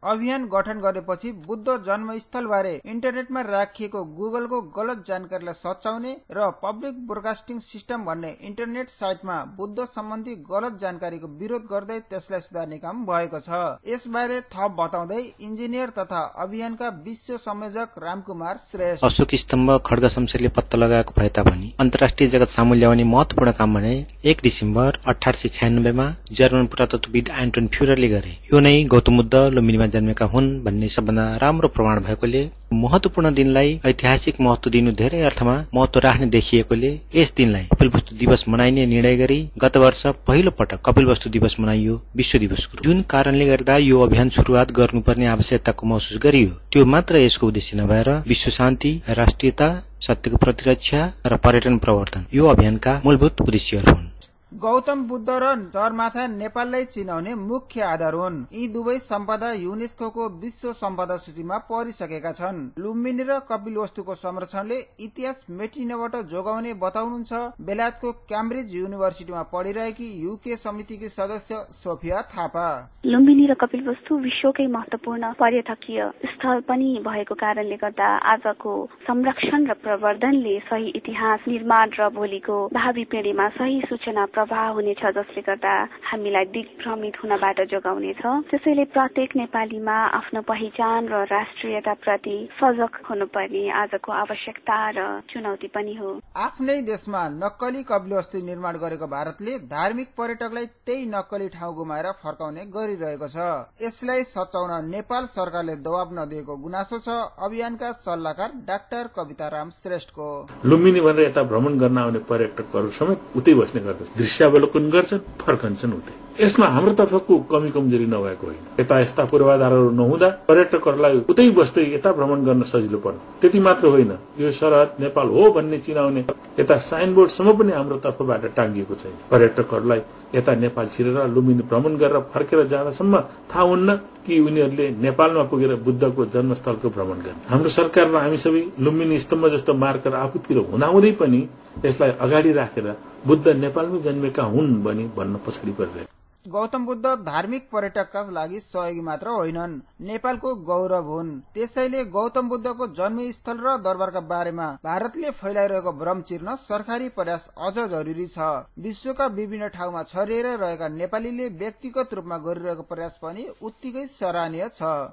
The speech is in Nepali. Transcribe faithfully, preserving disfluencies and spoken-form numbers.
अभियान गठन गरेपछि बुद्ध जन्मस्थलबारे इन्टरनेटमा राखिएको गुगलको गलत जानकारीलाई सच्याउने र पब्लिक ब्रोडकास्टिङ सिस्टम भन्ने इन्टरनेट साइटमा बुद्ध सम्बन्धी गलत जानकारीको विरोध गर्दै त्यसलाई सुधार्ने काम भएको छ। यसबारे थप बताउँदै इन्जिनियर तथा अभियानका विश्व संयोजक रामकुमार श्रेष्ठ, अशोक स्तम्भ खड्ग शमशेरले पत्ता लगाएको भए तापनि अन्तर्राष्ट्रिय जगत सामु ल्याउने महत्वपूर्ण काम भने एक डिसेम्बर अठार सय छयानब्बेमा जर्मन पुरातत्वविद एन्टोन फ्युररले गरे। यो नै गौतम बुद्ध लुम्बिनीमा जन्मेका हुन् भन्ने सबभन्दा राम्रो प्रमाण भएकोले महत्वपूर्ण दिनलाई ऐतिहासिक महत्व दिनु धेरै अर्थमा महत्व राख्ने देखिएकोले यस दिनलाई कपिलवस्तु दिवस मनाइने निर्णय गरी गत वर्ष पहिलो पटक कपिलवस्तु दिवस मनाइयो विश्व दिवसको। जुन कारणले गर्दा यो अभियान सुरुवात गर्नुपर्ने आवश्यकताको महसुस गरियो त्यो मात्र यसको उद्देश्य नभएर विश्व शान्ति, राष्ट्रियता, सत्यको प्रतिरक्षा र पर्यटन प्रवर्धन यो अभियानका मूलभूत उद्देश्यहरू हुन्। गौतम बुद्ध र सगरमाथा नेपाललाई चिनाउने मुख्य आधार हुन्। यी दुवै सम्पदा युनेस्कोको विश्व सम्पदा सूचीमा परिसकेका छन्। लुम्बिनी र कपिलवस्तुको संरक्षणले इतिहास मेटिनबाट जोगाउने बताउनुहुन्छ बेलायतको क्याम्ब्रिज युनिभर्सिटीमा पढिरहेकी युके समितिकी सदस्य सोफिया थापा। लुम्बिनी र कपिलवस्तु विश्वकै महत्वपूर्ण पर्यटकीय स्थल पनि भएको कारणले गर्दा आजको संरक्षण र प्रवर्धनले सही इतिहास निर्माण र भोलिको भावी पिँढीमा सही सूचना प्रवाह हुनेछ, जसले गर्दा हामीलाई दिग्भ्रमित हुनबाट जोगाउनेछ। त्यसैले प्रत्येक नेपालीमा आफ्नो पहिचान र राष्ट्रियता प्रति सजग हुनुपर्ने आजको आवश्यकता र चुनौती पनि हो। आफ्नै देशमा नक्कली कपिलवस्तु निर्माण गरेको भारतले धार्मिक पर्यटकलाई त्यही नक्कली ठाउँ गुमाएर फर्काउने गरिरहेको छ। यसलाई सच्याउन नेपाल सरकारले दबाब नदिएको गुनासो छ अभियानका सल्लाहकार डाक्टर कविता राम श्रेष्ठको। लुम्बिनी भनेर यता भ्रमण गर्न आउने पर्यटकहरू समेत उतै बस्ने गर्दछ, दृश्यावलोकन गर्छन्, फर्कन्छन् उतै। यसमा हाम्रो तर्फको कमी कमजोरी नभएको होइन। यता यस्ता पूर्वाधारहरू नहुँदा पर्यटकहरूलाई उतै बस्दै यता भ्रमण गर्न सजिलो पर्छ। त्यति मात्र होइन, यो सरहद नेपाल हो भन्ने चिनाउने यता साइनबोर्डसम्म पनि हाम्रो तर्फबाट टाँगिएको छैन। पर्यटकहरूलाई यता नेपाल छिरेर लुम्बिनी भ्रमण गरेर फर्केर जाँदासम्म थाहा हुन्न कि उनीहरूले नेपालमा पुगेर बुद्धको जन्मस्थलको भ्रमण गर्ने। हाम्रो सरकार र हामी सबै लुम्बिनी स्तम्भ जस्तो मार्कर आफूतिर हुँदाहुँदै पनि यसलाई अगाडि राखेर बुद्ध नेपालमै जन्मेका हुन् भनी भन्न पछाडि परिरहेको। गौतम बुद्ध धार्मिक पर्यटकका लागि सहयोगी मात्र होइनन्, नेपालको गौरव हुन्। त्यसैले गौतम बुद्धको जन्मस्थल र दरबारका बारेमा भारतले फैलाइरहेको भ्रम चिर्न सरकारी प्रयास अझ जरुरी छ। विश्वका विभिन्न ठाउँमा छरिएर रहेका नेपालीले व्यक्तिगत रूपमा गरिरहेको प्रयास पनि उत्तिकै सराहनीय छ।